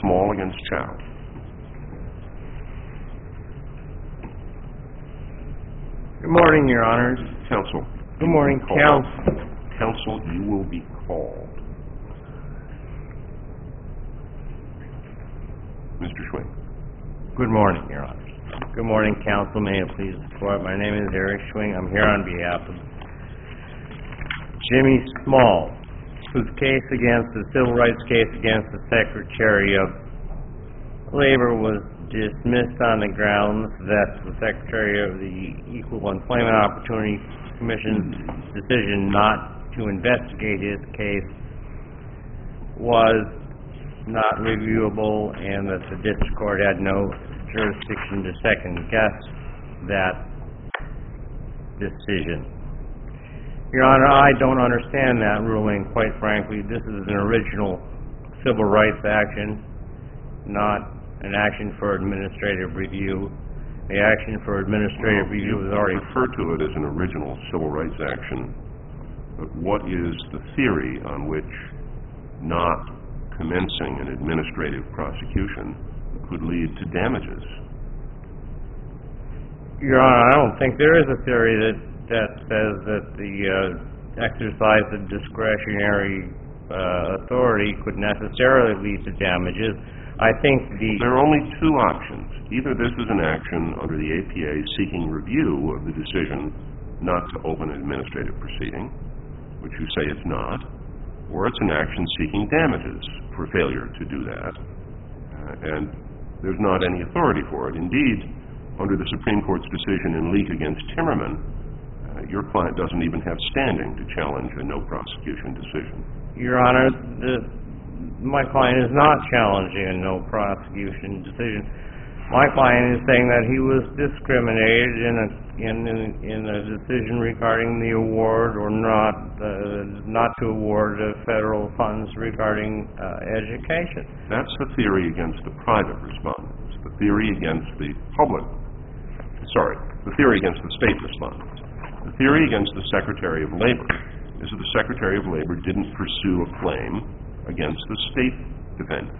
Small against Chow. Good morning, Your Honors. Counsel. Good morning, Counsel. Counsel, you will be called. Mr. Schwing. Good morning, Your Honors. Good morning, Counsel. May it please the Court. My name is Eric Schwing. I'm here on behalf of Jimmy Small, whose case against the civil rights case against the Secretary of Labor was dismissed on the grounds that the Secretary of the Equal Employment Opportunity Commission's decision not to investigate his case was not reviewable, and that the district court had no jurisdiction to second-guess that decision. Your Honor, I don't understand that ruling, quite frankly. This is an original civil rights action, not an action for administrative review. The action for administrative review is already referred to it as an original civil rights action, but what is the theory on which not commencing an administrative prosecution could lead to damages? Your Honor, I don't think there is a theory that says that the exercise of discretionary authority could necessarily lead to damages. I think there are only two options. Either this is an action under the APA seeking review of the decision not to open an administrative proceeding, which you say it's not, or it's an action seeking damages for failure to do that. And there's not any authority for it. Indeed, under the Supreme Court's decision in Leak against Timmerman, your client doesn't even have standing to challenge a no prosecution decision. Your Honor, my client is not challenging a no prosecution decision. My client is saying that he was discriminated in a decision regarding the award or not to award federal funds regarding education. That's the theory against the private respondents. The theory against the state respondents. The theory against the Secretary of Labor is that the Secretary of Labor didn't pursue a claim against the state defendants.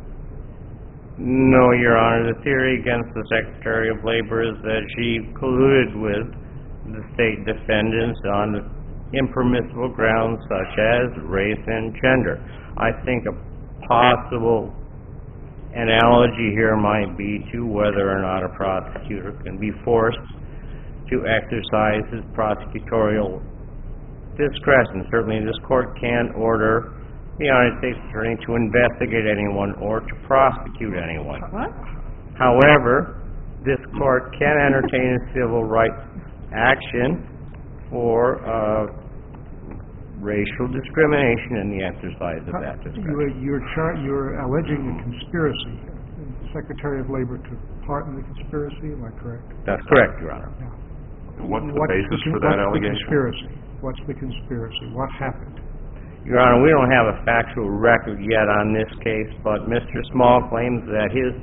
No, Your Honor. The theory against the Secretary of Labor is that she colluded with the state defendants on impermissible grounds such as race and gender. I think a possible analogy here might be to whether or not a prosecutor can be forced to exercise his prosecutorial discretion. Certainly this court can't order the United States Attorney to investigate anyone or to prosecute anyone. What? However, this court can entertain a civil rights action for racial discrimination in the exercise of that discretion. You're alleging a conspiracy. The Secretary of Labor took part in the conspiracy, am I correct? That's correct, Your Honor. Yeah. What's the basis for that allegation? What's the conspiracy? What happened? Your Honor, we don't have a factual record yet on this case, but Mr. Small claims that his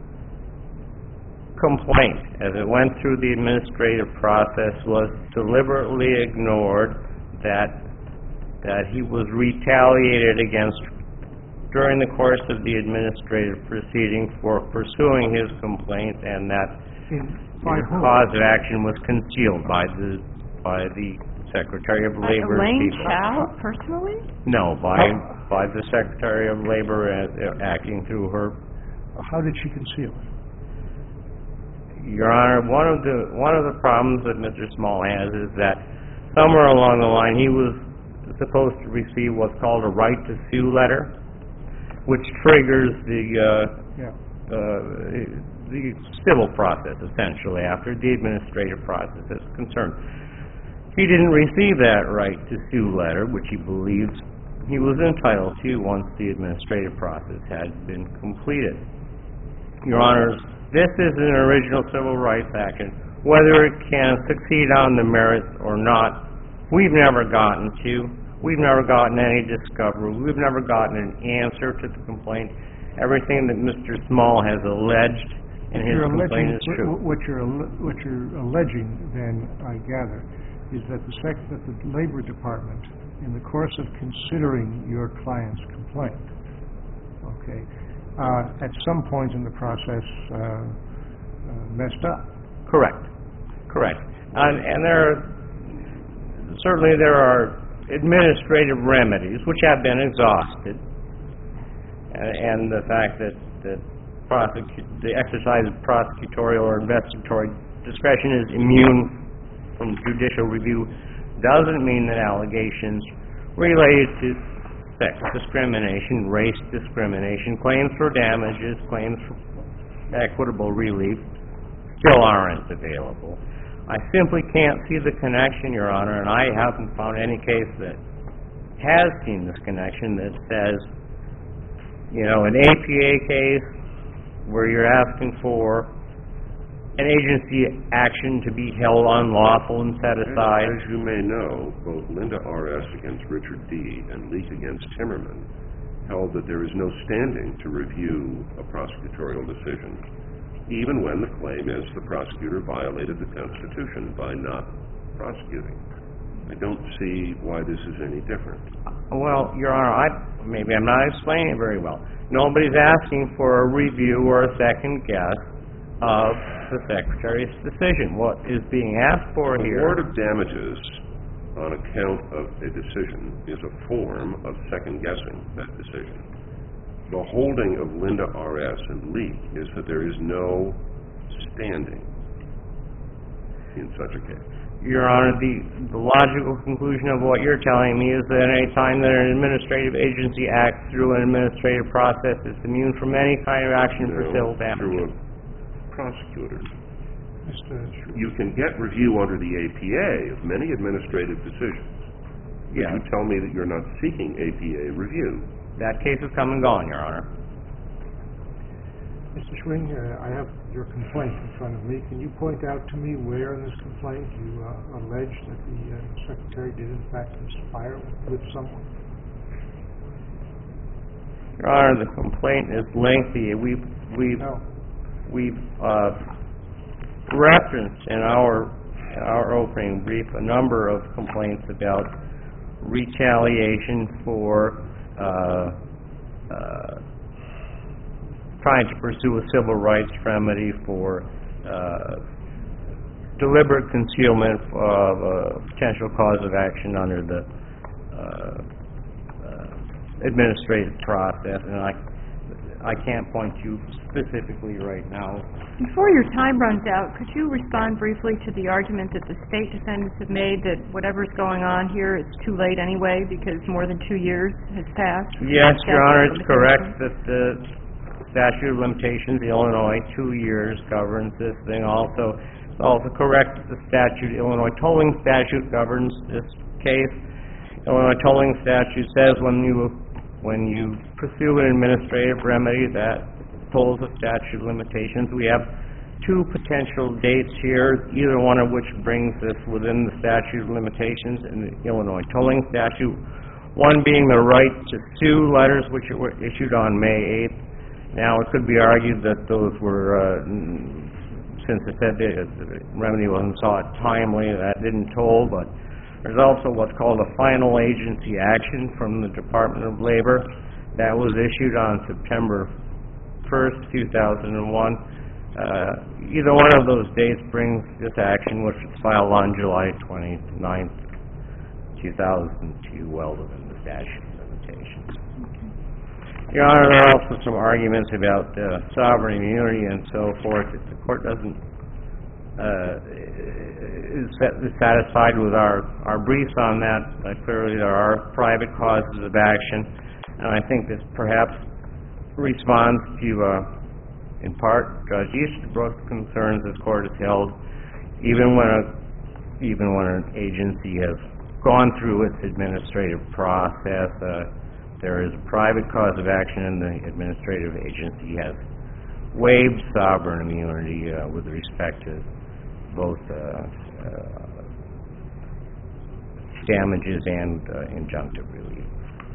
complaint, as it went through the administrative process, was deliberately ignored, that he was retaliated against during the course of the administrative proceeding for pursuing his complaint, and that his cause of action was concealed by the Secretary of Labor. Elaine Chao, personally? No, by the Secretary of Labor acting through her. How did she conceal it? Your Honor, one of the problems that Mr. Small has is that somewhere along the line he was supposed to receive what's called a right to sue letter, which triggers the civil process, essentially, after the administrative process is concerned. He didn't receive that right to sue letter, which he believes he was entitled to once the administrative process had been completed. Your Honors, this is an original civil rights action. Whether it can succeed on the merits or not, we've never gotten to. We've never gotten any discovery. We've never gotten an answer to the complaint. Everything that Mr. Small has alleged in his complaint is true. What you're alleging, then, I gather, is that the Labor Department, in the course of considering your client's complaint, at some point in the process messed up. Correct. And there are administrative remedies which have been exhausted, and the fact that the exercise of prosecutorial or investigatory discretion is immune from judicial review doesn't mean that allegations related to sex discrimination, race discrimination, claims for damages, claims for equitable relief still aren't available. I simply can't see the connection, Your Honor, and I haven't found any case that has seen this connection that says, an APA case where you're asking for an agency action to be held unlawful and set aside. As you may know, both Linda R.S. against Richard D. and Leak against Timmerman held that there is no standing to review a prosecutorial decision, even when the claim is the prosecutor violated the Constitution by not prosecuting. I don't see why this is any different. Well, Your Honor, maybe I'm not explaining it very well. Nobody's asking for a review or a second guess of the Secretary's decision. What is being asked for here... Award of damages on account of a decision is a form of second-guessing that decision. The holding of Linda R.S. and Leak is that there is no standing in such a case. Your Honor, the logical conclusion of what you're telling me is that any time that an administrative agency acts through an administrative process, it's immune from any kind of action for civil damages. Through a prosecutor. You can get review under the APA of many administrative decisions. Yeah. You tell me that you're not seeking APA review. That case has come and gone, Your Honor. Mr. Schwing, I have your complaint in front of me. Can you point out to me where in this complaint you allege that the Secretary did in fact conspire with someone? Your Honor, the complaint is lengthy. We've referenced in our opening brief a number of complaints about retaliation for trying to pursue a civil rights remedy for deliberate concealment of a potential cause of action under the administrative process, and I can't point you specifically right now. Before your time runs out, could you respond briefly to the argument that the state defendants have made that whatever's going on here is too late anyway because more than 2 years has passed? Yes, Your Honor, it's correct that the statute of limitations, the Illinois 2 years governs this thing. It's also correct that the Illinois tolling statute governs this case. Illinois tolling statute says when you pursue an administrative remedy that tolls the statute of limitations. We have two potential dates here, either one of which brings this within the statute of limitations in the Illinois tolling statute, one being the right to sue letters which were issued on May 8th. Now, it could be argued that those were, since it said the remedy wasn't sought timely, that didn't toll, but there's also what's called a final agency action from the Department of Labor that was issued on September 1st, 2001. Either one of those dates brings this action, which was filed on July 29th, 2002, well within the statute of limitations. Your Honor, there are also some arguments about sovereign immunity and so forth. If the Court doesn't is satisfied with our briefs on that, clearly there are private causes of action, and I think this perhaps responds to, in part, Judge Easterbrook's concerns this Court has held. Even when an agency has gone through its administrative process, there is a private cause of action, and the administrative agency has waived sovereign immunity with respect to both damages and injunctive relief.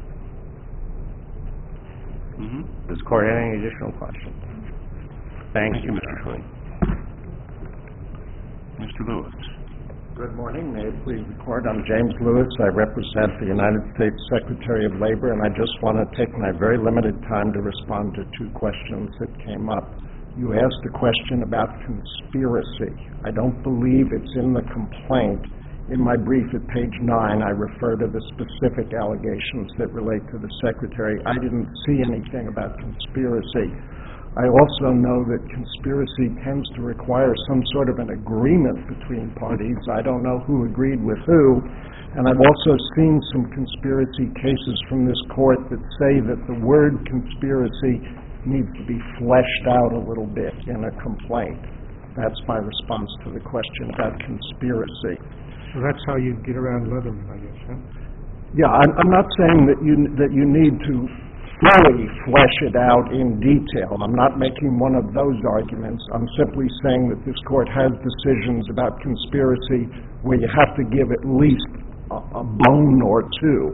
Does the Court have any additional questions? Thank you, Mr. Schwing. Mr. Lewis. Good morning. May it please the Court. I'm James Lewis. I represent the United States Secretary of Labor, and I just want to take my very limited time to respond to two questions that came up. You asked a question about conspiracy. I don't believe it's in the complaint. In my brief at page 9, I refer to the specific allegations that relate to the Secretary. I didn't see anything about conspiracy. I also know that conspiracy tends to require some sort of an agreement between parties. I don't know who agreed with who, and I've also seen some conspiracy cases from this Court that say that the word conspiracy needs to be fleshed out a little bit in a complaint. That's my response to the question about conspiracy. So that's how you get around Leatherman, I guess, huh? Yeah, I'm not saying that you need to fully flesh it out in detail. I'm not making one of those arguments. I'm simply saying that this Court has decisions about conspiracy where you have to give at least a bone or two.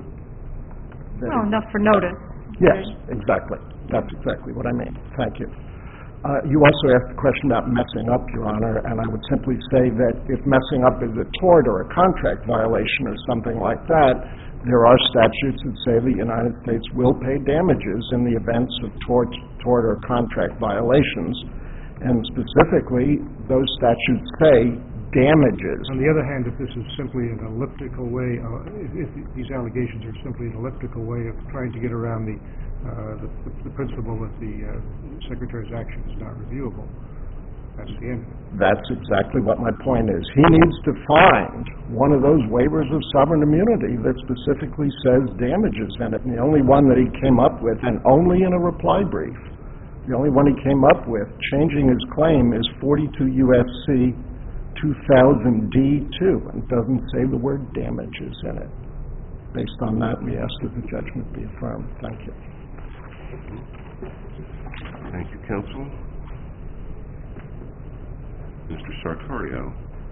Well, enough for notice. Yes, exactly. That's exactly what I mean. Thank you. You also asked a question about messing up, Your Honor, and I would simply say that if messing up is a tort or a contract violation or something like that, there are statutes that say the United States will pay damages in the events of tort or contract violations, and specifically, those statutes say damages. On the other hand, if this is simply an elliptical way, if these allegations are simply an elliptical way of trying to get around the principle that the Secretary's action is not reviewable, that's the end. That's exactly what my point is. He needs to find one of those waivers of sovereign immunity that specifically says damages in it. And the only one that he came up with, and only in a reply brief, the only one he came up with, changing his claim, is 42 U.S.C. 2000D2, and doesn't say the word damages in it. Based on that, we ask that the judgment be affirmed. Thank you. Thank you, counsel. Mr. Sartorio.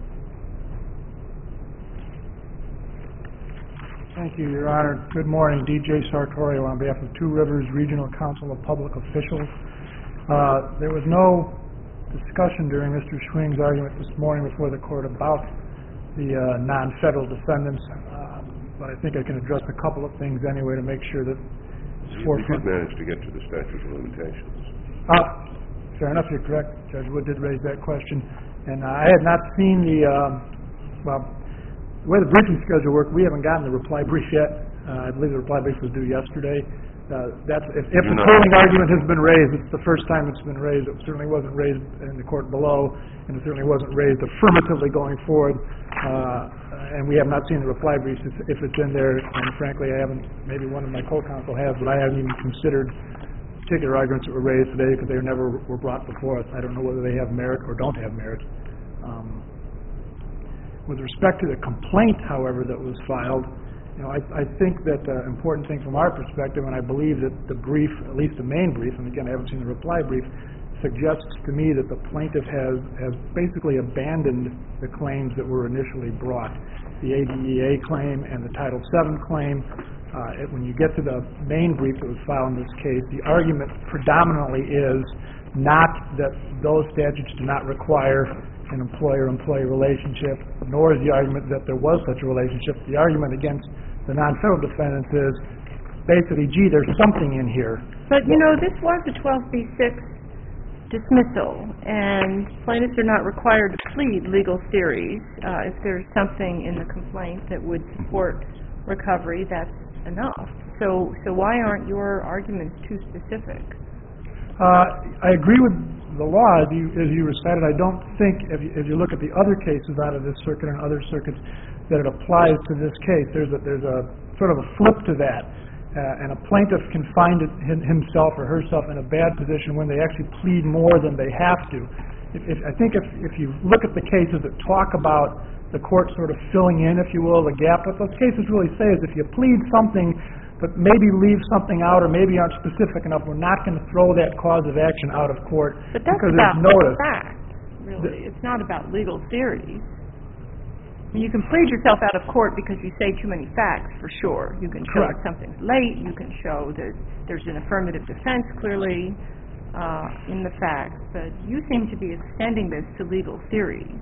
Thank you, Your Honor. Good morning. D.J. Sartorio on behalf of Two Rivers Regional Council of Public Officials. There was no discussion during Mr. Schwing's argument this morning before the Court about the non-federal defendants, but I think I can address a couple of things anyway to make sure that it's forefront. We did manage to get to the statute of limitations. Fair enough, you're correct. Judge Wood did raise that question. And I had not seen the way the briefing schedule worked, we haven't gotten the reply brief yet. I believe the reply brief was due yesterday. If the tolling argument has been raised, it's the first time it's been raised. It certainly wasn't raised in the court below, and it certainly wasn't raised affirmatively going forward. And we have not seen the reply brief if it's in there. And frankly, I haven't, maybe one of my co-counsel has, but I haven't even considered particular arguments that were raised today because they never were brought before us. I don't know whether they have merit or don't have merit. With respect to the complaint, however, that was filed, I think that the important thing from our perspective, and I believe that the brief, at least the main brief, and again I haven't seen the reply brief, suggests to me that the plaintiff has basically abandoned the claims that were initially brought. The ADEA claim and the Title VII claim. When you get to the main brief that was filed in this case, the argument predominantly is not that those statutes do not require an employer-employee relationship, nor is the argument that there was such a relationship. The argument against the non-federal defendants is basically, gee, there's something in here. But, this was a 12b6 dismissal, and plaintiffs are not required to plead legal theories. If there's something in the complaint that would support recovery, that's enough. So why aren't your arguments too specific? I agree with the law as you recited. I don't think, if you look at the other cases out of this circuit and other circuits, that it applies to this case. There's a sort of a flip to that, and a plaintiff can find himself or herself in a bad position when they actually plead more than they have to. I think if you look at the cases that talk about the court sort of filling in, if you will, the gap, what those cases really say is if you plead something but maybe leave something out or maybe aren't specific enough, we're not going to throw that cause of action out of court. But that's because about notice. Facts, really. It's not about legal theories. You can plead yourself out of court because you say too many facts, for sure. You can show that something's late. You can show that there's an affirmative defense clearly in the facts. But you seem to be extending this to legal theories.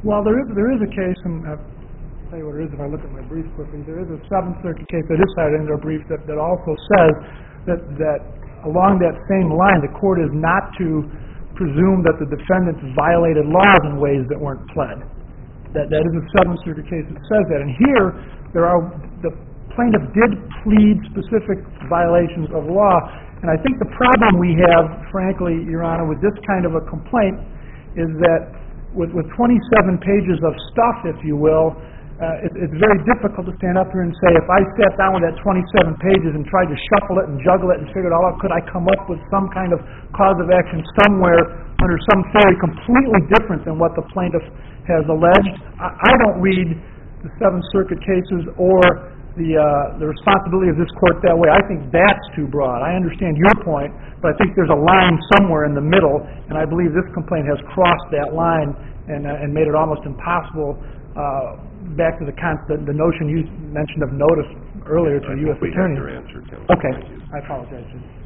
Well, there is a case, and I'll tell you what it is if I look at my brief quickly. There is a Seventh Circuit case that is cited in their brief that also says that along that same line, the court is not to presume that the defendants violated laws in ways that weren't pled. That is a Seventh Circuit case that says that. And here, the plaintiff did plead specific violations of law. And I think the problem we have, frankly, Your Honor, with this kind of a complaint is that with 27 pages of stuff, if you will, it's very difficult to stand up here and say, if I sat down with that 27 pages and tried to shuffle it and juggle it and figure it all out, could I come up with some kind of cause of action somewhere under some theory completely different than what the plaintiff has alleged? I don't read the Seventh Circuit cases or the responsibility of this court that way. I think that's too broad. I understand your point, but I think there's a line somewhere in the middle, and I believe this complaint has crossed that line and made it almost impossible. Back to the notion you mentioned of notice earlier to U.S. attorneys. Your answer, Tim. Okay, Thank you. I apologize.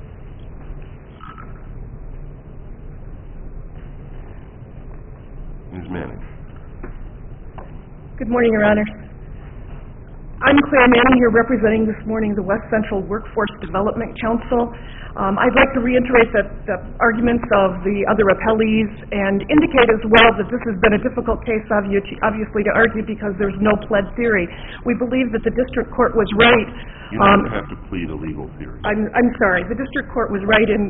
Ms. Manning. Good morning, Your Honor. I'm Claire Manning here representing this morning the West Central Workforce Development Council. I'd like to reiterate the arguments of the other appellees and indicate as well that this has been a difficult case, obviously, to argue because there's no pled theory. We believe that the district court was right. You don't have to plead a legal theory. I'm sorry. The district court was right in...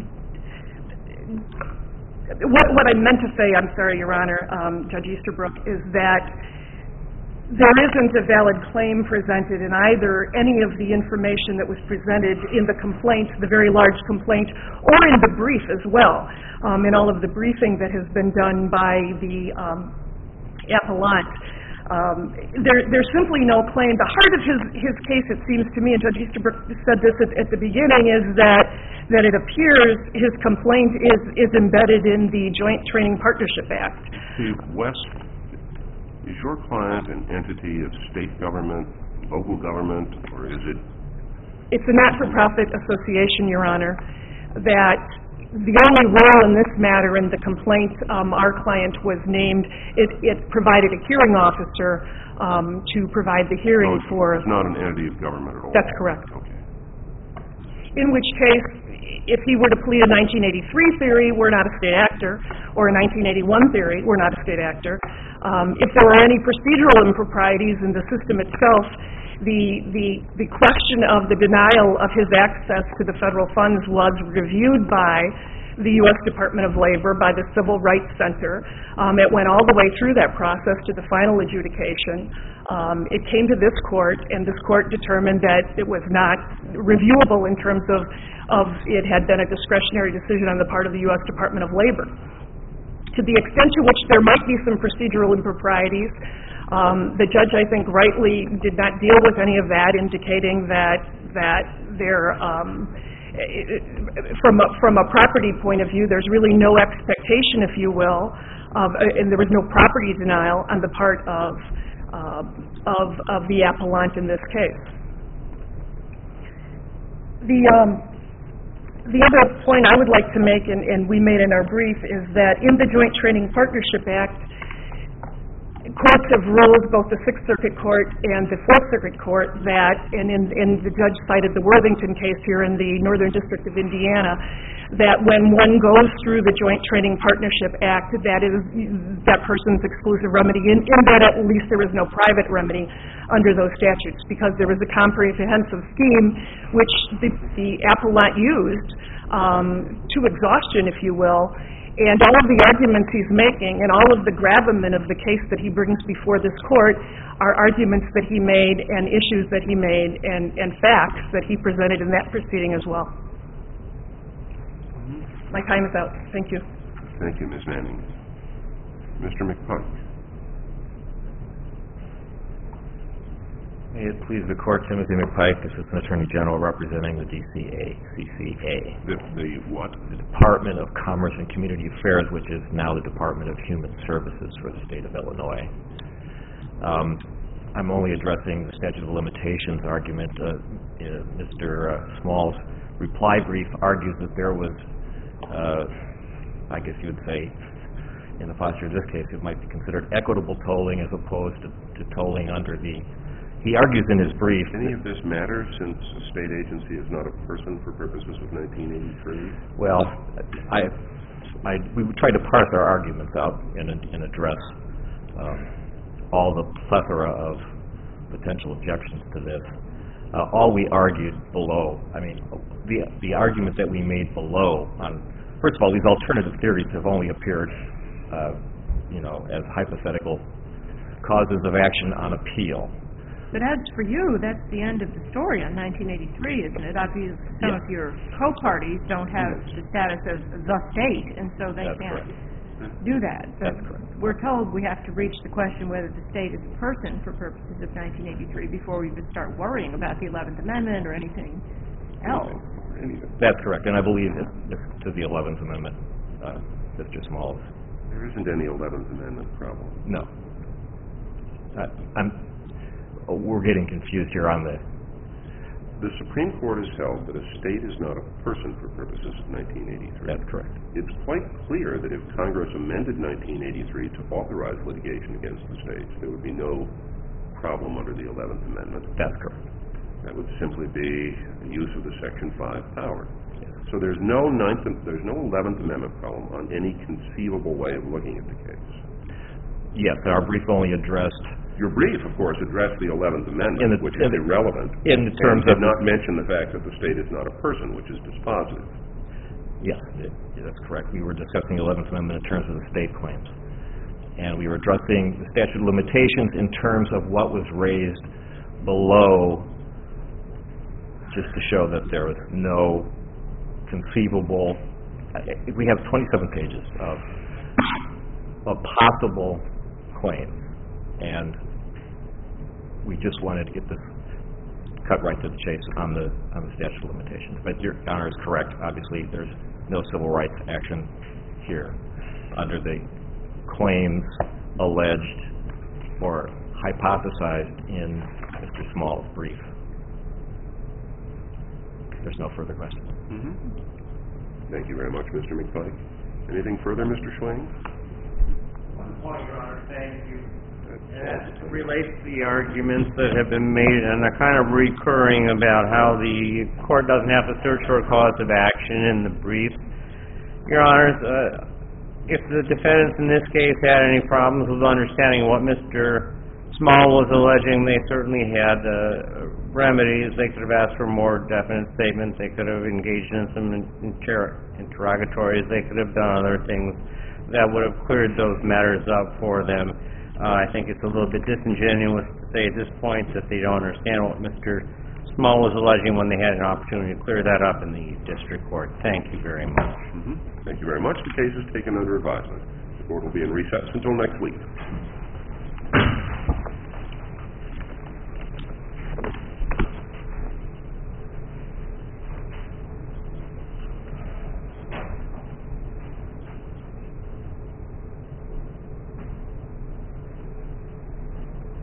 What I meant to say, I'm sorry, Your Honor, Judge Easterbrook, is that there isn't a valid claim presented in either any of the information that was presented in the complaint, the very large complaint, or in the brief as well, in all of the briefing that has been done by the appellant. There's simply no claim. The heart of his case, it seems to me, and Judge Easterbrook said this at the beginning, is that it appears his complaint is embedded in the Joint Training Partnership Act. See, West, is your client an entity of state government, local government, or is it? It's a not-for-profit association, Your Honor, that the only role in this matter in the complaint our client was named, it provided a hearing officer to provide the hearing for... It's not an entity of government at all? That's correct. Okay. In which case, if he were to plead a 1983 theory, we're not a state actor, or a 1981 theory, we're not a state actor. If there were any procedural improprieties in the system itself, the question of the denial of his access to the federal funds was reviewed by the U.S. Department of Labor, by the Civil Rights Center. It went all the way through that process to the final adjudication. It came to this court, and this court determined that it was not reviewable in terms of it had been a discretionary decision on the part of the U.S. Department of Labor. To the extent to which there might be some procedural improprieties, the judge, I think, rightly did not deal with any of that, indicating that there, from a property point of view, there's really no expectation, if you will, and there was no property denial on the part of the appellant in this case. The other point I would like to make, and we made in our brief, is that in the Joint Training Partnership Act, courts have ruled, both the Sixth Circuit Court and the Fourth Circuit Court, that, and the judge cited the Worthington case here in the Northern District of Indiana, that when one goes through the Joint Training Partnership Act, that is that person's exclusive remedy, in that at least there is no private remedy under those statutes, because there was a comprehensive scheme which the appellant used to exhaustion, if you will, and all of the arguments he's making and all of the gravamen of the case that he brings before this court are arguments that he made and issues that he made and facts that he presented in that proceeding as well. My time is out. Thank you. Thank you, Ms. Manning. Mr. McPike. May it please the Court, Timothy McPike, Assistant Attorney General representing the DCACCA. The what? The Department of Commerce and Community Affairs, which is now the Department of Human Services for the state of Illinois. I'm only addressing the statute of limitations argument. Mr. Small's reply brief argues that there was, I guess you would say, in the posture of this case, it might be considered equitable tolling as opposed to tolling under the... He argues in his brief... Any of this matter since a state agency is not a person for purposes of 1983? Well, we tried to parse our arguments out and address all the plethora of potential objections to this. All we argued below, the argument that we made below on... First of all, these alternative theories have only appeared, as hypothetical causes of action on appeal. But as for you, that's the end of the story on 1983, isn't it? Obviously, some of your co-parties don't have the status of the state, and so they can't do that. That's correct. We're told we have to reach the question whether the state is a person for purposes of 1983 before we even start worrying about the 11th Amendment or anything else. That's correct, and I believe to the 11th Amendment, Mr. Smalls. There isn't any 11th Amendment problem. No. We're getting confused here on the... The Supreme Court has held that a state is not a person for purposes of 1983. That's correct. It's quite clear that if Congress amended 1983 to authorize litigation against the states, there would be no problem under the 11th Amendment. That's correct. That would simply be the use of the Section 5 power. Yes. So there's no 11th Amendment problem on any conceivable way of looking at the case. Yes, our brief only addressed... Your brief, of course, addressed the 11th Amendment, which is irrelevant, in terms and did of not mention the fact that the state is not a person, which is dispositive. Yes, that's correct. We were discussing the 11th Amendment in terms of the state claims. And we were addressing the statute of limitations in terms of what was raised below, just to show that there was no conceivable... We have 27 pages of possible claims, and we just wanted to get this cut right to the chase on the statute of limitations. But your Honor is correct. Obviously, there's no civil rights action here under the claims alleged or hypothesized in Mr. Small's brief. There's no further questions. Thank you very much, Mr. McPike. Anything further, Mr. Schwing? One point, Your Honor. Thank you. That relates to the arguments that have been made and are kind of recurring about how the court doesn't have to search for a cause of action in the brief. Your Honors, if the defendants in this case had any problems with understanding what Mr. Small was alleging, they certainly had remedies. They could have asked for more definite statements. They could have engaged in some interrogatories. They could have done other things that would have cleared those matters up for them. I think it's a little bit disingenuous to say at this point that they don't understand what Mr. Small was alleging when they had an opportunity to clear that up in the district court. Thank you very much. Thank you very much. The case is taken under advisement. The court will be in recess until next week.